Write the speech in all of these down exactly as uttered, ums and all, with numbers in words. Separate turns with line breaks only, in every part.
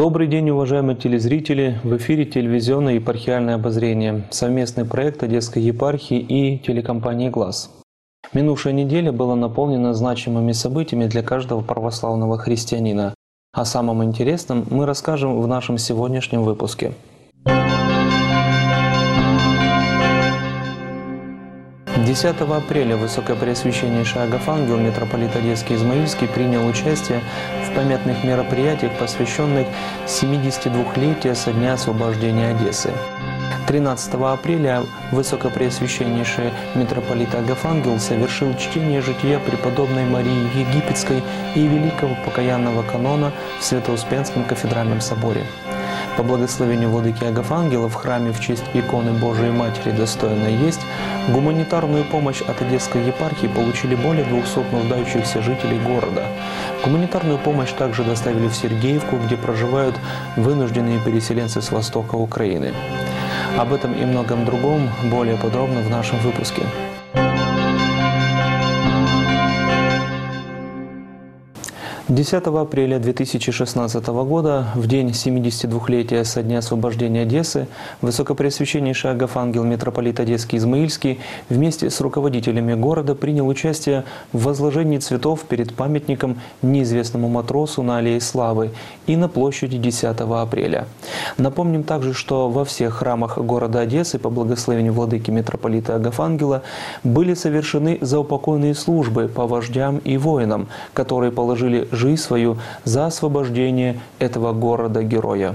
Добрый день, уважаемые телезрители! В эфире телевизионное епархиальное обозрение, совместный проект Одесской епархии и телекомпании «Глас». Минувшая неделя была наполнена значимыми событиями для каждого православного христианина. О самом интересном мы расскажем в нашем сегодняшнем выпуске. десятого апреля Высокопреосвященнейший Агафангел, митрополит Одесский и Измаильский, принял участие в памятных мероприятиях, посвященных семидесятидвухлетию со дня освобождения Одессы. тринадцатого апреля Высокопреосвященнейший митрополит Агафангел совершил чтение жития преподобной Марии Египетской и Великого покаянного канона в Свято-Успенском кафедральном соборе. По благословению владыки Агафангела в храме в честь иконы Божией Матери «Достойно есть» гуманитарную помощь от Одесской епархии получили более двухсот нуждающихся жителей города. Гуманитарную помощь также доставили в Сергеевку, где проживают вынужденные переселенцы с востока Украины. Об этом и многом другом более подробно в нашем выпуске. десятого апреля две тысячи шестнадцатого года, в день семидесятидвухлетия со дня освобождения Одессы, Высокопреосвященнейший Агафангел, митрополит Одесский и Измаильский, вместе с руководителями города принял участие в возложении цветов перед памятником неизвестному матросу на Аллее Славы и на площади десятого апреля. Напомним также, что во всех храмах города Одессы по благословению владыки митрополита Агафангела были совершены заупокойные службы по вождям и воинам, которые положили жизнь свою за освобождение этого города-героя.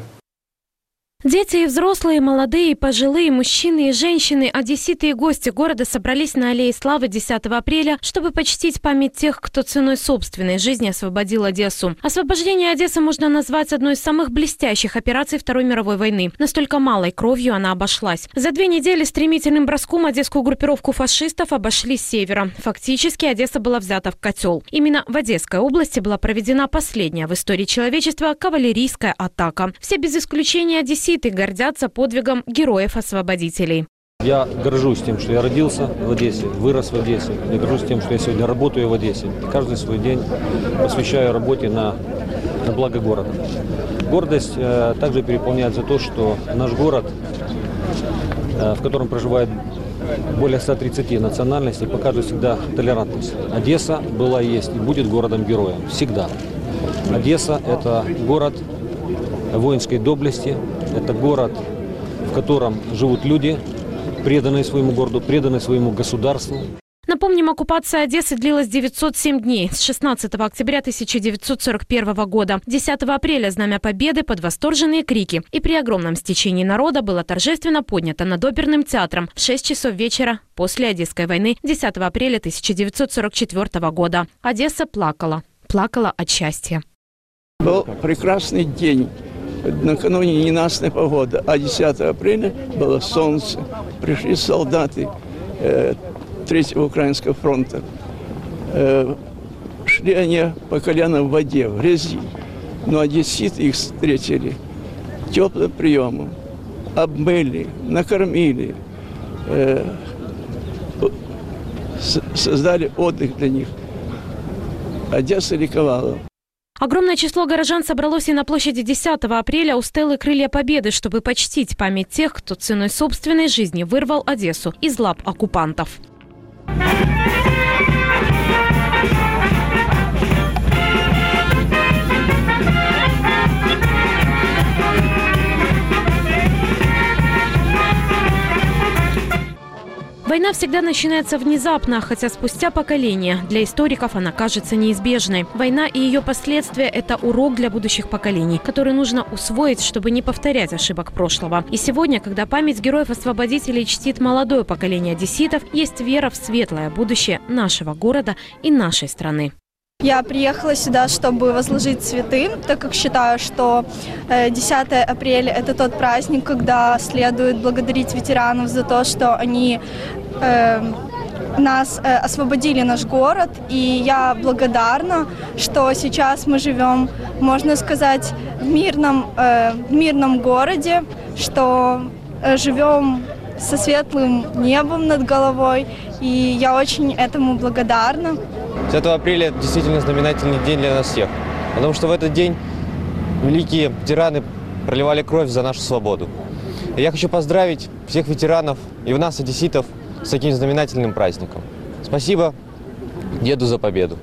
Дети и взрослые, молодые и пожилые, мужчины и женщины, одесситы и гости города собрались на Аллее Славы десятого апреля, чтобы почтить память тех, кто ценой собственной жизни освободил Одессу. Освобождение Одессы можно назвать одной из самых блестящих операций Второй мировой войны. Настолько малой кровью она обошлась. За две недели стремительным броском одесскую группировку фашистов обошли с севера. Фактически Одесса была взята в котел. Именно в Одесской области была проведена последняя в истории человечества кавалерийская атака. Все без исключения одесситы гордятся подвигом героев-освободителей.
Я горжусь тем, что я родился в Одессе, вырос в Одессе. Я горжусь тем, что я сегодня работаю в Одессе. Каждый свой день посвящаю работе на, на благо города. Гордость э, также переполняет за то, что наш город, э, в котором проживает более ста тридцати национальностей, показывает всегда толерантность. Одесса была, есть и будет городом-героем. Всегда. Одесса – это город воинской доблести, это город, в котором живут люди, преданные своему городу, преданные своему государству.
Напомним, оккупация Одессы длилась девятьсот семь дней, с шестнадцатого октября тысяча девятьсот сорок первого года. десятого апреля Знамя Победы под восторженные крики и при огромном стечении народа было торжественно поднято над оперным театром в шесть часов вечера после Одесской войны десятого апреля тысяча девятьсот сорок четвёртого года. Одесса плакала, плакала от счастья.
Был прекрасный день. Накануне ненастная погода, а десятого апреля было солнце. Пришли солдаты э, Третьего Украинского фронта. Э, шли они по колено в воде, в грязи. Но одесситы их встретили теплым приемом, обмыли, накормили, э, создали отдых для них. Одесса ликовала.
Огромное число горожан собралось и на площади десятого апреля у стелы «Крылья Победы», чтобы почтить память тех, кто ценой собственной жизни вырвал Одессу из лап оккупантов. Война всегда начинается внезапно, хотя спустя поколения. Для историков она кажется неизбежной. Война и ее последствия – это урок для будущих поколений, который нужно усвоить, чтобы не повторять ошибок прошлого. И сегодня, когда память героев-освободителей чтит молодое поколение одесситов, есть вера в светлое будущее нашего города и нашей страны.
Я приехала сюда, чтобы возложить цветы, так как считаю, что десятое апреля – это тот праздник, когда следует благодарить ветеранов за то, что они э, нас э, освободили наш город. И я благодарна, что сейчас мы живем, можно сказать, в мирном, э, в мирном городе, что э, живем со светлым небом над головой. И я очень этому благодарна.
десятого апреля действительно знаменательный день для нас всех, потому что в этот день великие ветераны проливали кровь за нашу свободу. И я хочу поздравить всех ветеранов и нас, одесситов, с таким знаменательным праздником. Спасибо деду за победу.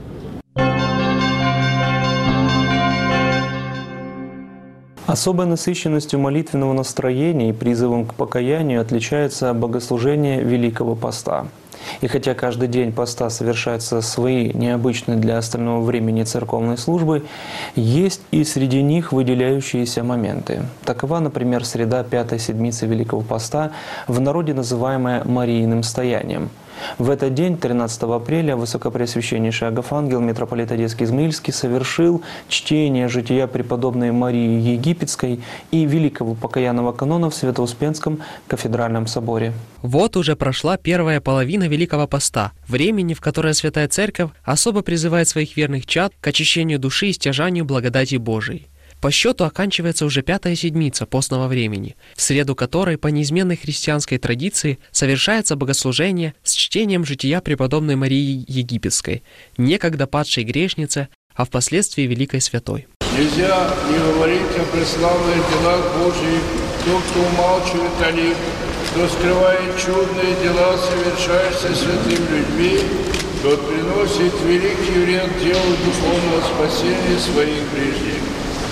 Особой насыщенностью молитвенного настроения и призывом к покаянию отличается богослужение Великого Поста. И хотя каждый день поста совершаются свои необычные для остального времени церковной службы, есть и среди них выделяющиеся моменты. Такова, например, среда пятой седмицы Великого Поста, в народе называемая Марииным стоянием. В этот день, тринадцатого апреля, Высокопреосвященнейший Агафангел, митрополит Одесский Измаильский, совершил чтение жития преподобной Марии Египетской и Великого покаянного канона в Свято-Успенском кафедральном соборе.
Вот уже прошла первая половина Великого Поста, времени, в которое Святая Церковь особо призывает своих верных чад к очищению души и стяжанию благодати Божией. По счету оканчивается уже пятая седмица постного времени, в среду которой по неизменной христианской традиции совершается богослужение с чтением жития преподобной Марии Египетской, некогда падшей грешницы, а впоследствии великой святой.
Нельзя не говорить о преславных делах Божьих, тот, кто умалчивает о них, кто скрывает чудные дела, совершающиеся святыми людьми, тот приносит великий вред делу духовного спасения своих ближних.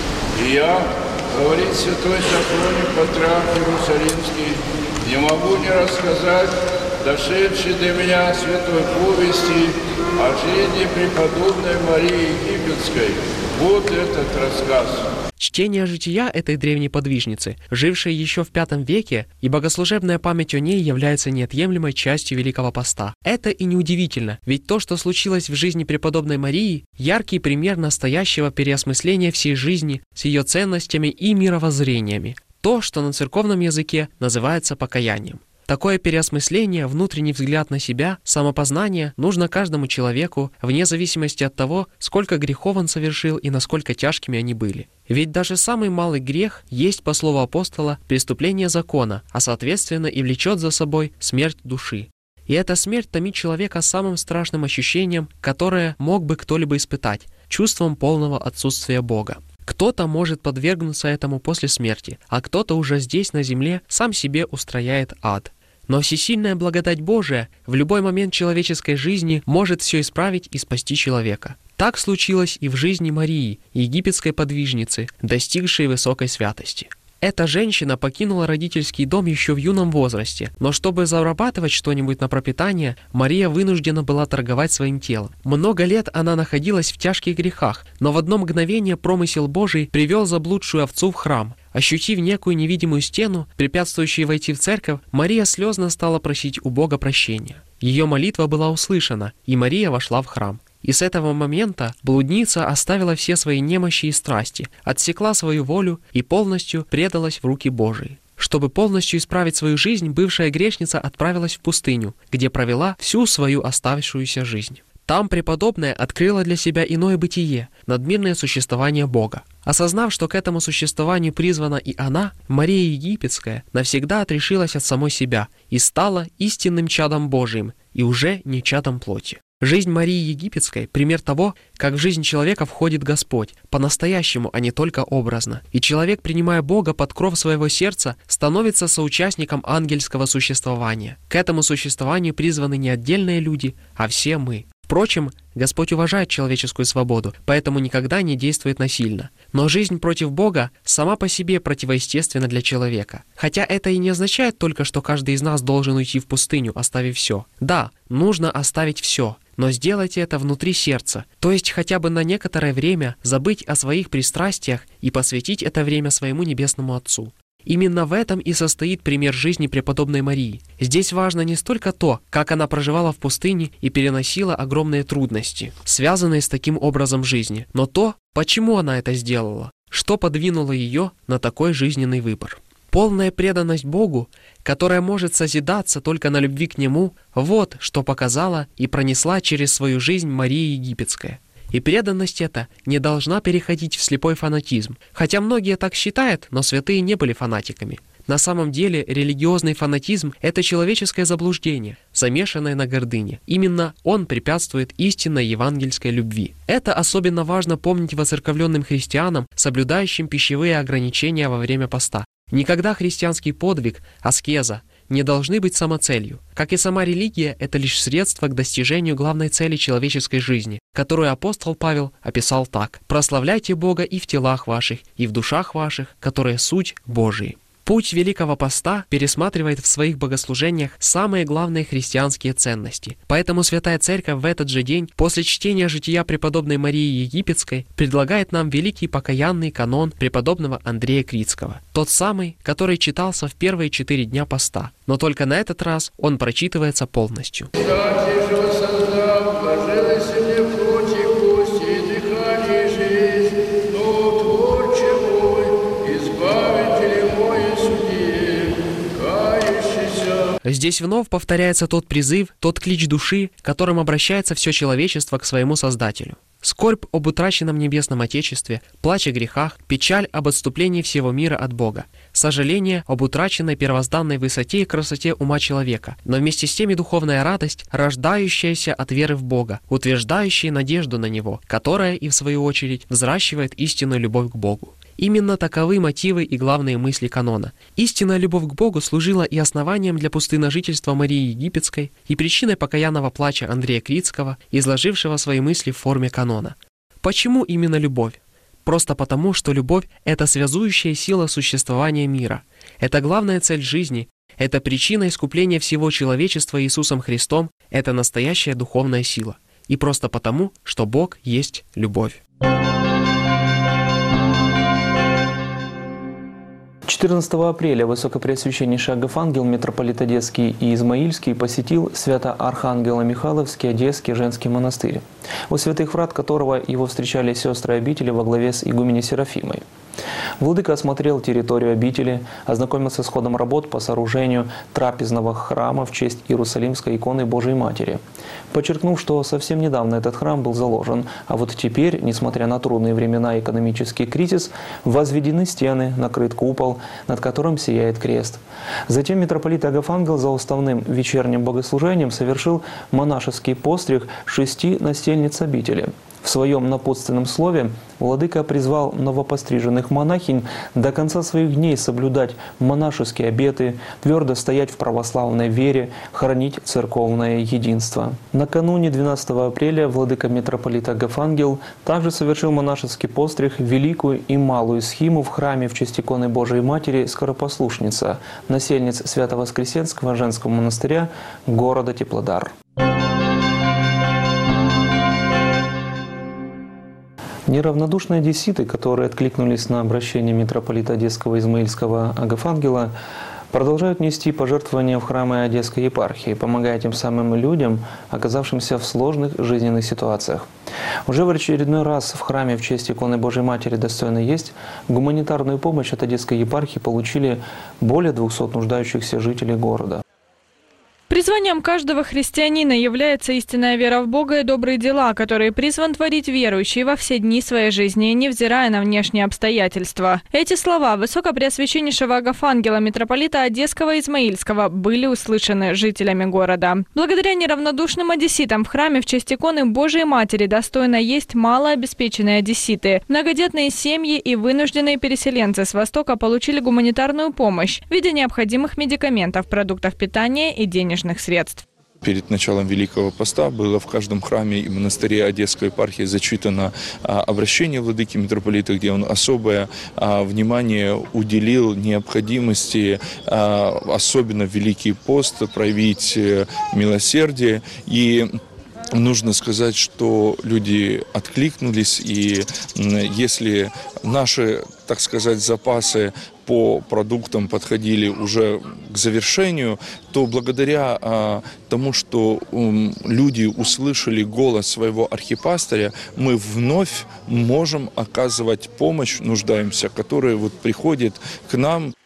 И я, говорит святой Сафроний, патриарх Иерусалимский, не могу не рассказать дошедшей до меня святой повести о жизни преподобной Марии Египетской. Вот этот рассказ.
Чтение жития этой древней подвижницы, жившей еще в пятом веке, и богослужебная память о ней является неотъемлемой частью Великого Поста. Это и неудивительно, ведь то, что случилось в жизни преподобной Марии, яркий пример настоящего переосмысления всей жизни с ее ценностями и мировоззрениями. То, что на церковном языке называется покаянием. Такое переосмысление, внутренний взгляд на себя, самопознание нужно каждому человеку, вне зависимости от того, сколько грехов он совершил и насколько тяжкими они были. Ведь даже самый малый грех есть, по слову апостола, преступление закона, а соответственно и влечет за собой смерть души. И эта смерть томит человека самым страшным ощущением, которое мог бы кто-либо испытать, чувством полного отсутствия Бога. Кто-то может подвергнуться этому после смерти, а кто-то уже здесь, на земле, сам себе устрояет ад. Но всесильная благодать Божия в любой момент человеческой жизни может все исправить и спасти человека. Так случилось и в жизни Марии, египетской подвижницы, достигшей высокой святости. Эта женщина покинула родительский дом еще в юном возрасте, но чтобы зарабатывать что-нибудь на пропитание, Мария вынуждена была торговать своим телом. Много лет она находилась в тяжких грехах, но в одно мгновение промысел Божий привел заблудшую овцу в храм. Ощутив некую невидимую стену, препятствующую войти в церковь, Мария слезно стала просить у Бога прощения. Ее молитва была услышана, и Мария вошла в храм. И с этого момента блудница оставила все свои немощи и страсти, отсекла свою волю и полностью предалась в руки Божии. Чтобы полностью исправить свою жизнь, бывшая грешница отправилась в пустыню, где провела всю свою оставшуюся жизнь. Там преподобная открыла для себя иное бытие, надмирное существование Бога. Осознав, что к этому существованию призвана и она, Мария Египетская навсегда отрешилась от самой себя и стала истинным чадом Божиим и уже не чадом плоти. Жизнь Марии Египетской – пример того, как в жизнь человека входит Господь, по-настоящему, а не только образно. И человек, принимая Бога под кров своего сердца, становится соучастником ангельского существования. К этому существованию призваны не отдельные люди, а все мы. Впрочем, Господь уважает человеческую свободу, поэтому никогда не действует насильно. Но жизнь против Бога сама по себе противоестественна для человека. Хотя это и не означает только, что каждый из нас должен уйти в пустыню, оставив все. Да, нужно оставить все, но сделайте это внутри сердца, то есть хотя бы на некоторое время забыть о своих пристрастиях и посвятить это время своему Небесному Отцу. Именно в этом и состоит пример жизни преподобной Марии. Здесь важно не столько то, как она проживала в пустыне и переносила огромные трудности, связанные с таким образом жизни, но то, почему она это сделала, что подвинуло ее на такой жизненный выбор. Полная преданность Богу, которая может созидаться только на любви к Нему, вот что показала и пронесла через свою жизнь Мария Египетская. И преданность эта не должна переходить в слепой фанатизм. Хотя многие так считают, но святые не были фанатиками. На самом деле религиозный фанатизм – это человеческое заблуждение, замешанное на гордыне. Именно он препятствует истинной евангельской любви. Это особенно важно помнить воцерковленным христианам, соблюдающим пищевые ограничения во время поста. Никогда христианский подвиг, аскеза, не должны быть самоцелью. Как и сама религия, это лишь средство к достижению главной цели человеческой жизни, которую апостол Павел описал так: «Прославляйте Бога и в телах ваших, и в душах ваших, которые суть Божии». Путь Великого Поста пересматривает в своих богослужениях самые главные христианские ценности. Поэтому Святая Церковь в этот же день, после чтения жития преподобной Марии Египетской, предлагает нам великий покаянный канон преподобного Андрея Критского. Тот самый, который читался в первые четыре дня поста. Но только на этот раз он прочитывается полностью. Здесь вновь повторяется тот призыв, тот клич души, которым обращается все человечество к своему Создателю. Скорбь об утраченном небесном Отечестве, плач о грехах, печаль об отступлении всего мира от Бога, сожаление об утраченной первозданной высоте и красоте ума человека, но вместе с тем и духовная радость, рождающаяся от веры в Бога, утверждающая надежду на Него, которая и в свою очередь взращивает истинную любовь к Богу. Именно таковы мотивы и главные мысли канона. Истинная любовь к Богу служила и основанием для пустыножительства Марии Египетской, и причиной покаянного плача Андрея Критского, изложившего свои мысли в форме канона. Почему именно любовь? Просто потому, что любовь – это связующая сила существования мира. Это главная цель жизни, это причина искупления всего человечества Иисусом Христом, это настоящая духовная сила. И просто потому, что Бог есть любовь.
четырнадцатого апреля Высокопреосвященнейший Агафангел, митрополит Одесский и Измаильский, посетил Свято-Архангело-Михайловский Одесский женский монастырь, у святых врат которого его встречали сестры обители во главе с игуменей Серафимой. Владыка осмотрел территорию обители, ознакомился с ходом работ по сооружению трапезного храма в честь Иерусалимской иконы Божией Матери, подчеркнув, что совсем недавно этот храм был заложен, а вот теперь, несмотря на трудные времена и экономический кризис, возведены стены, накрыт купол, над которым сияет крест. Затем митрополит Агафангел за уставным вечерним богослужением совершил монашеский постриг шести настельниц обители. В своем напутственном слове владыка призвал новопостриженных монахинь до конца своих дней соблюдать монашеские обеты, твердо стоять в православной вере, хранить церковное единство. Накануне двенадцатого апреля владыка митрополит Агафангел также совершил монашеский постриг великую и малую схиму в храме в честь иконы Божией Матери Скоропослушница, насельниц Свято-Воскресенского женского монастыря города Теплодар. Неравнодушные одесситы, которые откликнулись на обращение митрополита Одесского и Измаильского Агафангела, продолжают нести пожертвования в храмы Одесской епархии, помогая тем самым людям, оказавшимся в сложных жизненных ситуациях. Уже в очередной раз в храме в честь иконы Божией Матери «Достойно есть» гуманитарную помощь от Одесской епархии получили более двухсот нуждающихся жителей города.
Призванием каждого христианина является истинная вера в Бога и добрые дела, которые призван творить верующий во все дни своей жизни, невзирая на внешние обстоятельства. Эти слова Высокопреосвященнейшего Агафангела, митрополита Одесского и Измаильского, были услышаны жителями города. Благодаря неравнодушным одесситам в храме в честь иконы Божией Матери «Достойно есть» малообеспеченные одесситы, многодетные семьи и вынужденные переселенцы с Востока получили гуманитарную помощь в виде необходимых медикаментов, продуктов питания и денежных средств.
Перед началом Великого Поста было в каждом храме и монастыре Одесской епархии зачитано а, обращение владыки митрополита, где он особое а, внимание уделил необходимости, а, особенно в Великий Пост, проявить милосердие. И нужно сказать, что люди откликнулись, и если наши, так сказать, запасы по продуктам подходили уже к завершению, то благодаря а, тому, что ум, люди услышали голос своего архипастыря, мы вновь можем оказывать помощь нуждаемся, которые вот приходят к нам.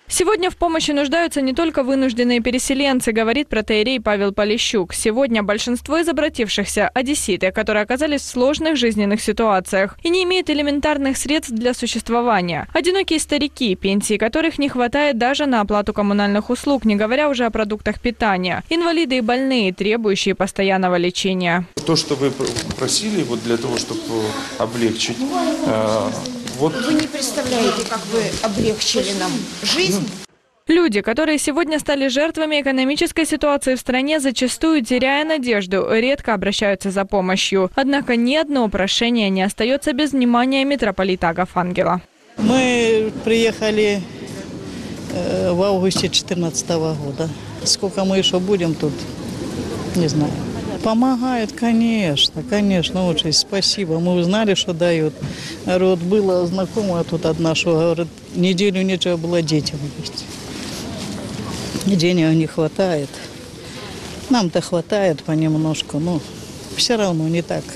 Сегодня в помощи нуждаются не только вынужденные переселенцы, говорит протоиерей Павел Полищук. Сегодня большинство из обратившихся – одесситы, которые оказались в сложных жизненных ситуациях и не имеют элементарных средств для существования. Одинокие старики, пенсии которых не хватает даже на оплату коммунальных услуг, не говоря уже о продуктах питания. Инвалиды и больные, требующие постоянного лечения.
То, что вы просили вот для того, чтобы облегчить, э, вот...
Вы не представляете, как вы облегчили нам жизнь.
Люди, которые сегодня стали жертвами экономической ситуации в стране, зачастую, теряя надежду, редко обращаются за помощью. Однако ни одно прошение не остается без внимания митрополита Агафангела.
Мы приехали в августе две тысячи четырнадцатого года. Сколько мы еще будем тут, не знаю. Помогает, конечно, конечно, очень спасибо. Мы узнали, что дают. Вот была знакомая тут одна, что говорит, неделю нечего было детям есть. Денег не хватает. Нам-то хватает понемножку, но все равно не так.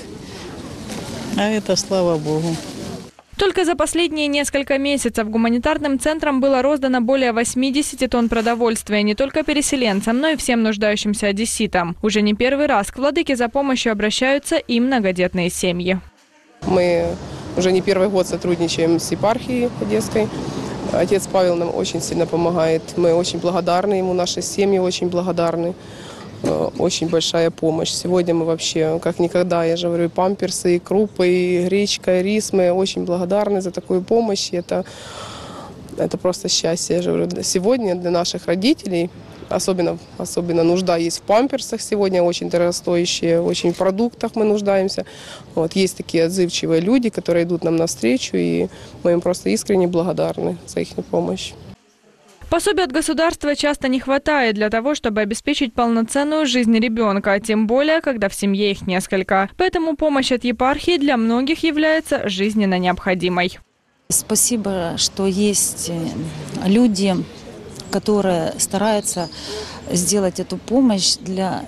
А это слава Богу.
Только за последние несколько месяцев гуманитарным центрам было роздано более восьмидесяти тонн продовольствия не только переселенцам, но и всем нуждающимся одесситам. Уже не первый раз к владыке за помощью обращаются и многодетные семьи.
Мы уже не первый год сотрудничаем с епархией Одесской. Отец Павел нам очень сильно помогает. Мы очень благодарны ему, наши семьи очень благодарны. Очень большая помощь. Сегодня мы вообще, как никогда, я же говорю, и памперсы, и крупы, и гречка, и рис. Мы очень благодарны за такую помощь. Это, это просто счастье. Я же говорю, сегодня для наших родителей особенно, особенно нужда есть в памперсах сегодня, очень дорогостоящие, очень в продуктах мы нуждаемся. Вот, есть такие отзывчивые люди, которые идут нам навстречу, и мы им просто искренне благодарны за их помощь.
Пособий от государства часто не хватает для того, чтобы обеспечить полноценную жизнь ребенка, тем более, когда в семье их несколько. Поэтому помощь от епархии для многих является жизненно необходимой.
Спасибо, что есть люди, которые стараются сделать эту помощь для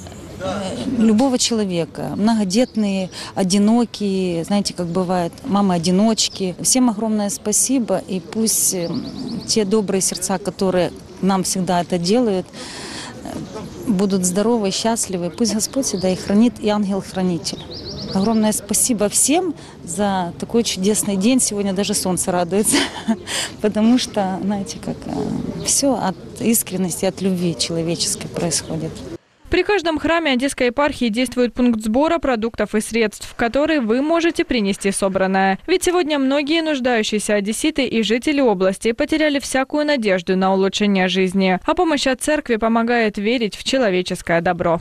любого человека. Многодетные, одинокие, знаете, как бывает, мамы-одиночки. Всем огромное спасибо, и пусть те добрые сердца, которые нам всегда это делают, будут здоровы и счастливы. Пусть Господь всегда их хранит, и ангел-хранитель. Огромное спасибо всем за такой чудесный день. Сегодня даже солнце радуется, потому что, знаете, как все от искренности, от любви человеческой происходит.
При каждом храме Одесской епархии действует пункт сбора продуктов и средств, в который вы можете принести собранное. Ведь сегодня многие нуждающиеся одесситы и жители области потеряли всякую надежду на улучшение жизни. А помощь от церкви помогает верить в человеческое добро.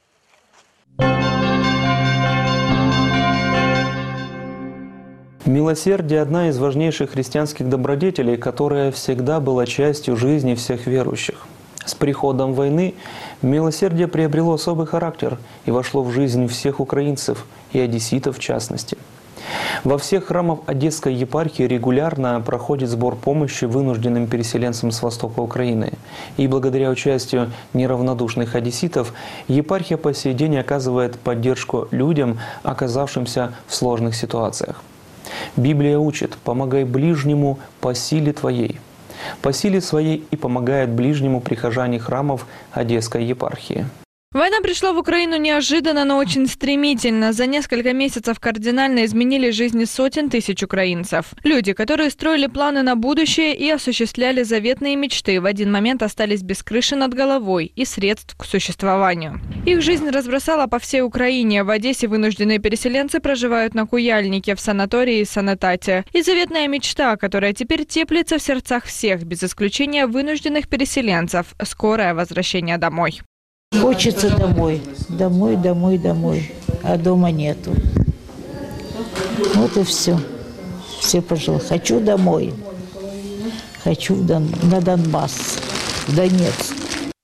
Милосердие – одна из важнейших христианских добродетелей, которая всегда была частью жизни всех верующих. С приходом войны милосердие приобрело особый характер и вошло в жизнь всех украинцев, и одесситов в частности. Во всех храмах Одесской епархии регулярно проходит сбор помощи вынужденным переселенцам с востока Украины. И благодаря участию неравнодушных одесситов епархия по сей день оказывает поддержку людям, оказавшимся в сложных ситуациях. Библия учит: «Помогай ближнему по силе твоей». По силе своей и помогает ближнему прихожане храмов Одесской епархии.
Война пришла в Украину неожиданно, но очень стремительно. За несколько месяцев кардинально изменили жизни сотен тысяч украинцев. Люди, которые строили планы на будущее и осуществляли заветные мечты, в один момент остались без крыши над головой и средств к существованию. Их жизнь разбросала по всей Украине. В Одессе вынужденные переселенцы проживают на Куяльнике, в санатории и санэтате. И заветная мечта, которая теперь теплится в сердцах всех, без исключения вынужденных переселенцев – скорое возвращение домой.
Хочется домой, домой, домой, домой, а дома нету. Вот и все. Все пожелали. Хочу домой, хочу в Дон... на Донбасс, в Донецк.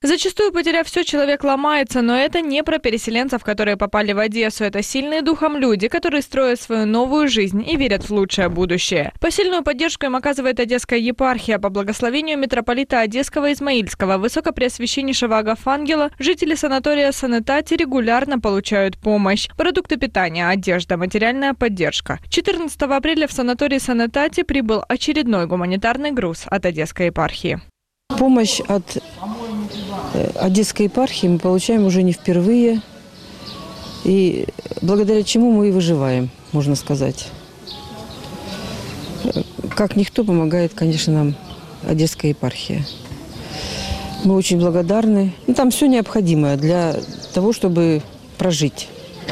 Зачастую, потеряв все, человек ломается, но это не про переселенцев, которые попали в Одессу. Это сильные духом люди, которые строят свою новую жизнь и верят в лучшее будущее. Посильную поддержку им оказывает Одесская епархия. По благословению митрополита Одесского Измаильского, Высокопреосвященнейшего Агафангела, жители санатория Санетати регулярно получают помощь. Продукты питания, одежда, материальная поддержка. четырнадцатого апреля в санатории Санетати прибыл очередной гуманитарный груз от Одесской епархии.
Помощь от Одесской епархии мы получаем уже не впервые, и благодаря чему мы и выживаем, можно сказать. Как никто помогает, конечно, нам Одесская епархия. Мы очень благодарны. Ну, там все необходимое для того, чтобы прожить,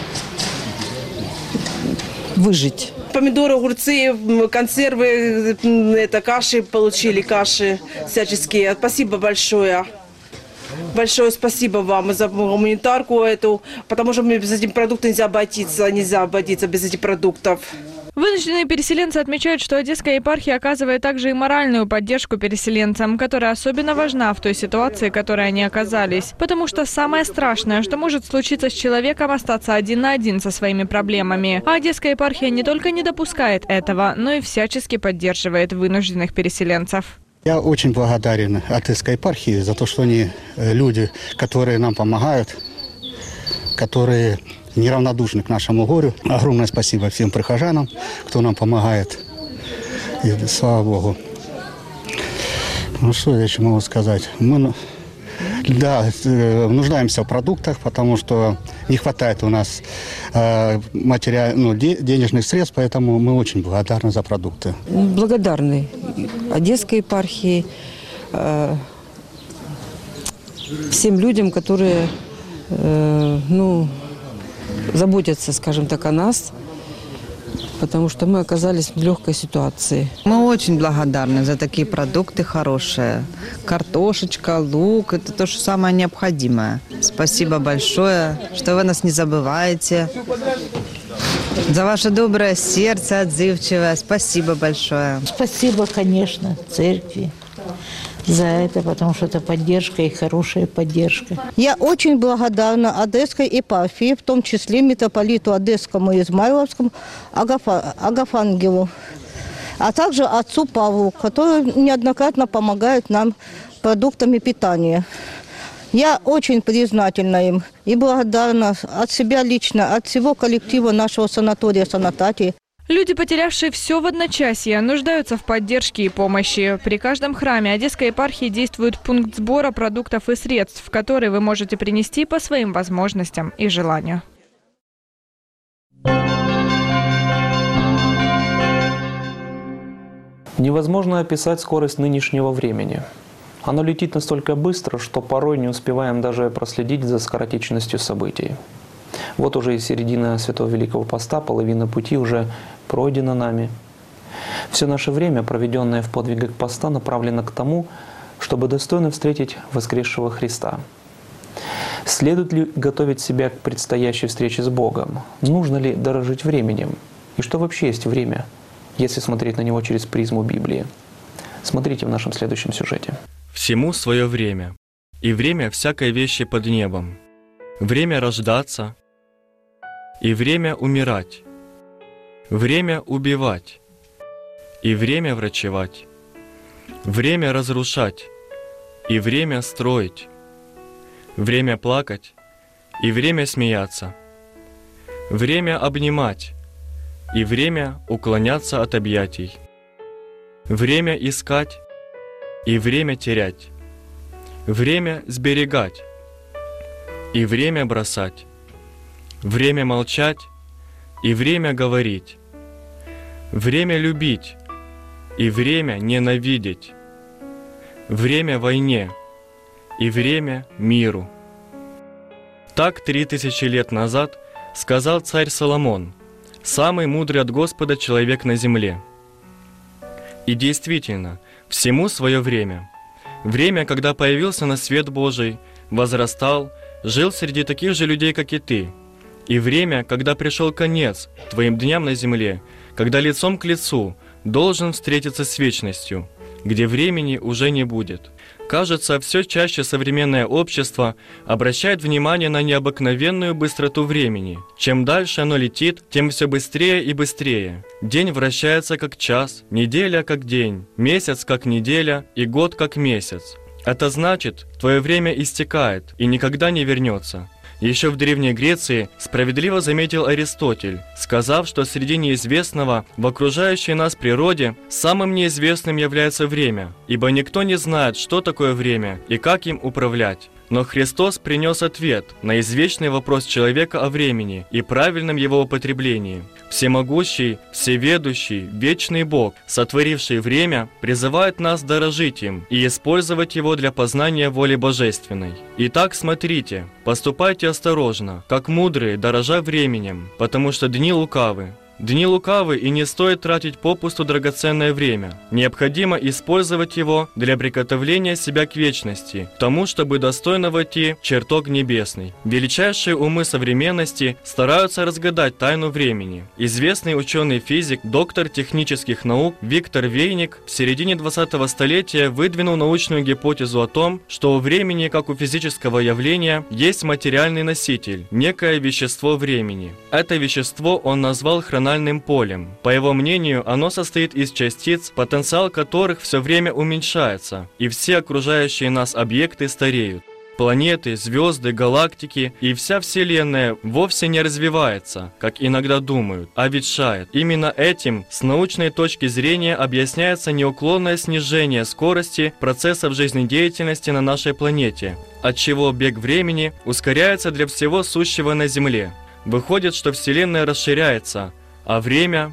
выжить.
Помидоры, огурцы, консервы, это каши получили, каши всяческие. Спасибо большое. Большое спасибо вам за гуманитарку эту, потому что мне без этих продуктов нельзя обойтись, нельзя обойтись без этих продуктов.
Вынужденные переселенцы отмечают, что Одесская епархия оказывает также и моральную поддержку переселенцам, которая особенно важна в той ситуации, в которой они оказались. Потому что самое страшное, что может случиться с человеком, остаться один на один со своими проблемами. А Одесская епархия не только не допускает этого, но и всячески поддерживает вынужденных переселенцев.
Я очень благодарен Одесской епархии за то, что они люди, которые нам помогают, которые неравнодушны к нашему горю. Огромное спасибо всем прихожанам, кто нам помогает. И слава Богу. Ну что я еще могу сказать? Мы, да, нуждаемся в продуктах, потому что не хватает у нас э, материал, ну, денежных средств, поэтому мы очень благодарны за продукты.
Благодарны Одесской епархии, э, всем людям, которые, э, ну, заботятся, скажем так, о нас, потому что мы оказались в легкой ситуации.
Мы очень благодарны за такие продукты хорошие. Картошечка, лук – это то, что самое необходимое. Спасибо большое, что вы нас не забываете. За ваше доброе сердце, отзывчивое. Спасибо большое.
Спасибо, конечно, церкви за это, потому что это поддержка и хорошая поддержка.
Я очень благодарна Одесской епархии, в том числе митрополиту Одесскому и Измайловскому Агафа, Агафангелу, а также отцу Павлу, который неоднократно помогает нам продуктами питания. Я очень признательна им и благодарна от себя лично, от всего коллектива нашего санатория Санетати.
Люди, потерявшие все в одночасье, нуждаются в поддержке и помощи. При каждом храме Одесской епархии действует пункт сбора продуктов и средств, которые вы можете принести по своим возможностям и желанию.
Невозможно описать скорость нынешнего времени. Оно летит настолько быстро, что порой не успеваем даже проследить за скоротечностью событий. Вот уже и середина Святого Великого Поста, половина пути уже пройдена нами. Все наше время, проведенное в подвигах поста, направлено к тому, чтобы достойно встретить воскресшего Христа. Следует ли готовить себя к предстоящей встрече с Богом? Нужно ли дорожить временем? И что вообще есть время, если смотреть на него через призму Библии? Смотрите в нашем следующем сюжете.
Всему свое время, и время всякой вещи под небом. Время рождаться и время умирать, время убивать и время врачевать, время разрушать и время строить, время плакать и время смеяться, время обнимать и время уклоняться от объятий, время искать и время терять, время сберегать и время бросать, время молчать и время говорить, время любить и время ненавидеть, время войне и время миру. Так три тысячи лет назад сказал царь Соломон, самый мудрый от Господа человек на земле. И действительно, всему свое время. Время, когда появился на свет Божий, возрастал, жил среди таких же людей, как и ты. И время, когда пришел конец твоим дням на земле, когда лицом к лицу должен встретиться с вечностью, где времени уже не будет. Кажется, все чаще современное общество обращает внимание на необыкновенную быстроту времени. Чем дальше оно летит, тем все быстрее и быстрее. День вращается как час, неделя как день, месяц как неделя и год как месяц. Это значит, твое время истекает и никогда не вернется. Еще в Древней Греции справедливо заметил Аристотель, сказав, что среди неизвестного в окружающей нас природе самым неизвестным является время, ибо никто не знает, что такое время и как им управлять. Но Христос принес ответ на извечный вопрос человека о времени и правильном его употреблении. Всемогущий, всеведущий, вечный Бог, сотворивший время, призывает нас дорожить им и использовать его для познания воли божественной. Итак, смотрите, поступайте осторожно, как мудрые, дорожа временем, потому что дни лукавы. Дни лукавы, и не стоит тратить попусту драгоценное время. Необходимо использовать его для приготовления себя к вечности, к тому, чтобы достойно войти в чертог небесный. Величайшие умы современности стараются разгадать тайну времени. Известный ученый-физик, доктор технических наук Виктор Вейник в середине двадцатого столетия выдвинул научную гипотезу о том, что у времени, как у физического явления, есть материальный носитель, некое вещество времени. Это вещество он назвал хронологией полем. По его мнению, оно состоит из частиц, потенциал которых все время уменьшается, и все окружающие нас объекты стареют. Планеты, звезды, галактики и вся Вселенная вовсе не развивается, как иногда думают, а ветшает. Именно этим, с научной точки зрения, объясняется неуклонное снижение скорости процессов жизнедеятельности на нашей планете, отчего бег времени ускоряется для всего сущего на Земле. Выходит, что Вселенная расширяется, а время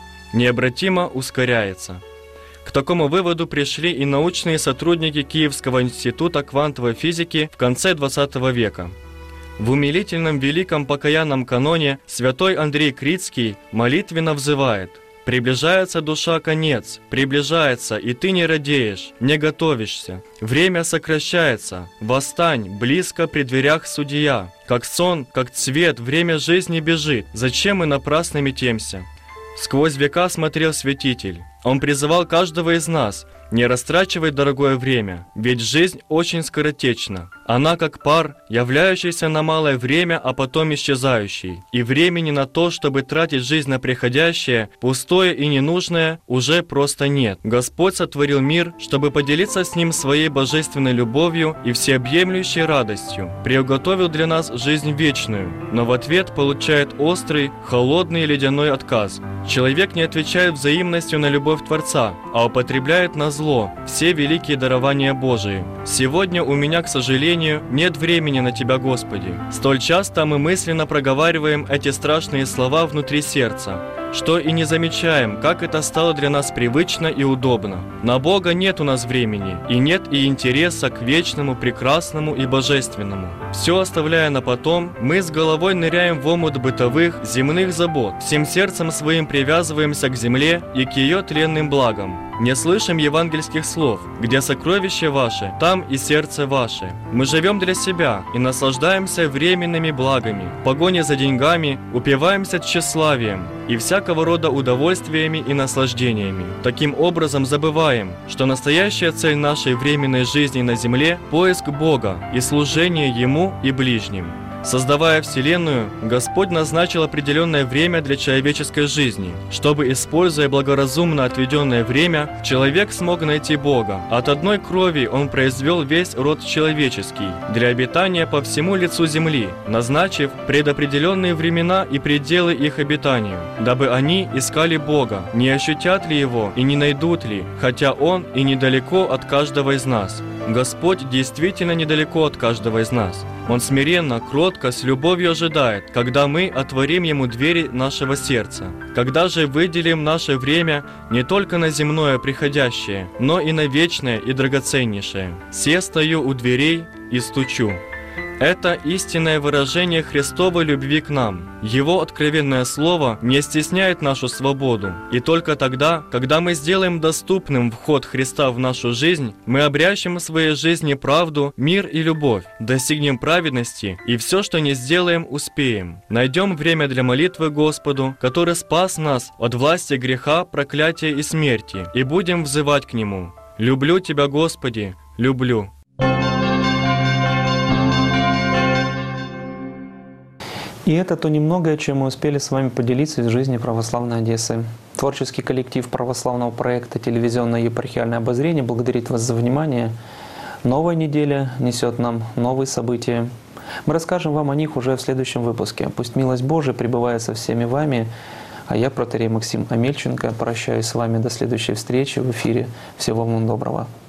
необратимо ускоряется. К такому выводу пришли и научные сотрудники Киевского института квантовой физики в конце двадцатого века. В умилительном великом покаянном каноне святой Андрей Критский молитвенно взывает: «Приближается душа конец, приближается, и ты не радеешь, не готовишься. Время сокращается, восстань, близко при дверях судья. Как сон, как цвет, время жизни бежит. Зачем мы напрасно метемся?» Сквозь века смотрел святитель. Он призывал каждого из нас не растрачивать дорогое время, ведь жизнь очень скоротечна. Она как пар, являющийся на малое время, а потом исчезающий. И времени на то, чтобы тратить жизнь на приходящее, пустое и ненужное, уже просто нет. Господь сотворил мир, чтобы поделиться с ним своей божественной любовью и всеобъемлющей радостью. Приуготовил для нас жизнь вечную, но в ответ получает острый, холодный и ледяной отказ. Человек не отвечает взаимностью на любовь Творца, а употребляет на зло все великие дарования Божии. Сегодня у меня, к сожалению, нет времени на Тебя, Господи. Столь часто мы мысленно проговариваем эти страшные слова внутри сердца, что и не замечаем, как это стало для нас привычно и удобно. На Бога нет у нас времени, и нет и интереса к вечному, прекрасному и божественному. Все оставляя на потом, мы с головой ныряем в омут бытовых, земных забот, всем сердцем своим привязываемся к земле и к ее тленным благам. Не слышим евангельских слов: «Где сокровище ваше, там и сердце ваше». Мы живем для себя и наслаждаемся временными благами, в погоне за деньгами, упиваемся тщеславием и всякого рода удовольствиями и наслаждениями. Таким образом забываем, что настоящая цель нашей временной жизни на земле – поиск Бога и служение Ему и ближним. Создавая Вселенную, Господь назначил определенное время для человеческой жизни, чтобы, используя благоразумно отведенное время, человек смог найти Бога. От одной крови Он произвел весь род человеческий для обитания по всему лицу земли, назначив предопределенные времена и пределы их обитанию, дабы они искали Бога, не ощутят ли Его и не найдут ли, хотя Он и недалеко от каждого из нас. Господь действительно недалеко от каждого из нас. Он смиренно, кротко, с любовью ожидает, когда мы отворим Ему двери нашего сердца. Когда же выделим наше время не только на земное приходящее, но и на вечное и драгоценнейшее. «Се стою у дверей и стучу». Это истинное выражение Христовой любви к нам. Его откровенное слово не стесняет нашу свободу. И только тогда, когда мы сделаем доступным вход Христа в нашу жизнь, мы обрящем в своей жизни правду, мир и любовь, достигнем праведности, и все, что не сделаем, успеем. Найдем время для молитвы Господу, который спас нас от власти греха, проклятия и смерти, и будем взывать к Нему. «Люблю Тебя, Господи, люблю.
И это то немногое, чем мы успели с вами поделиться из жизни православной Одессы. Творческий коллектив православного проекта «Телевизионное епархиальное обозрение» благодарит вас за внимание. Новая неделя несет нам новые события. Мы расскажем вам о них уже в следующем выпуске. Пусть милость Божия пребывает со всеми вами. А я, протоиерей Максим Амельченко, прощаюсь с вами до следующей встречи в эфире. Всего вам доброго.